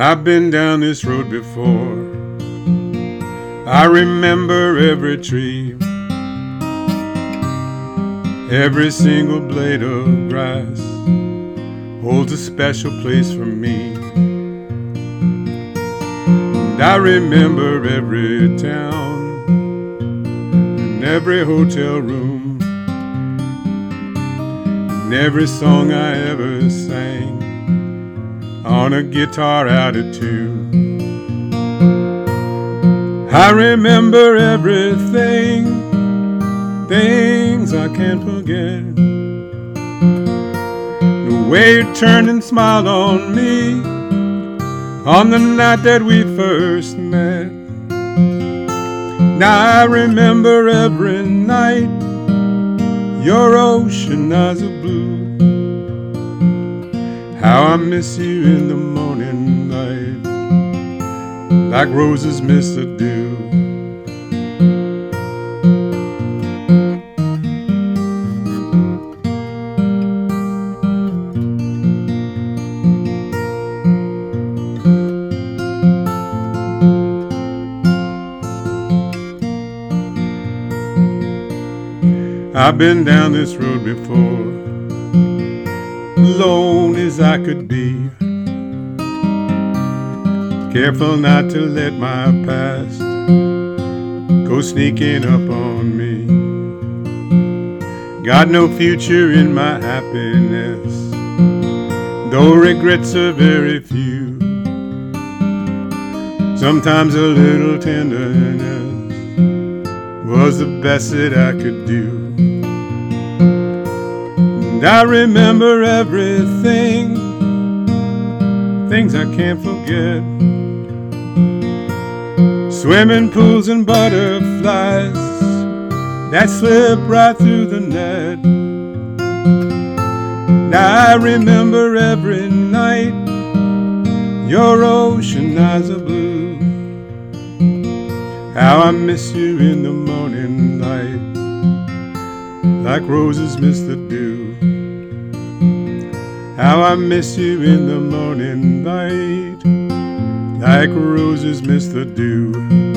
I've been down this road before. I remember every tree, every single blade of grass holds a special place for me. And I remember every town and every hotel room and every song I ever sang on a guitar out of tune. I remember everything, things I can't forget. The way you turned and smiled on me on the night that we first met. Now I remember every night your ocean eyes of blue. How I miss you in the morning light, like roses miss the dew. I've been down this road before, alone as I could be, careful not to let my past go sneaking up on me. Got no future in my happiness, though regrets are very few. Sometimes a little tenderness was the best that I could do. And I remember everything, things I can't forget. Swimming pools and butterflies that slip right through the net. And I remember every night your ocean eyes are blue. How I miss you in the morning light, like roses miss the dew. How I miss you in the morning light, like roses miss the dew.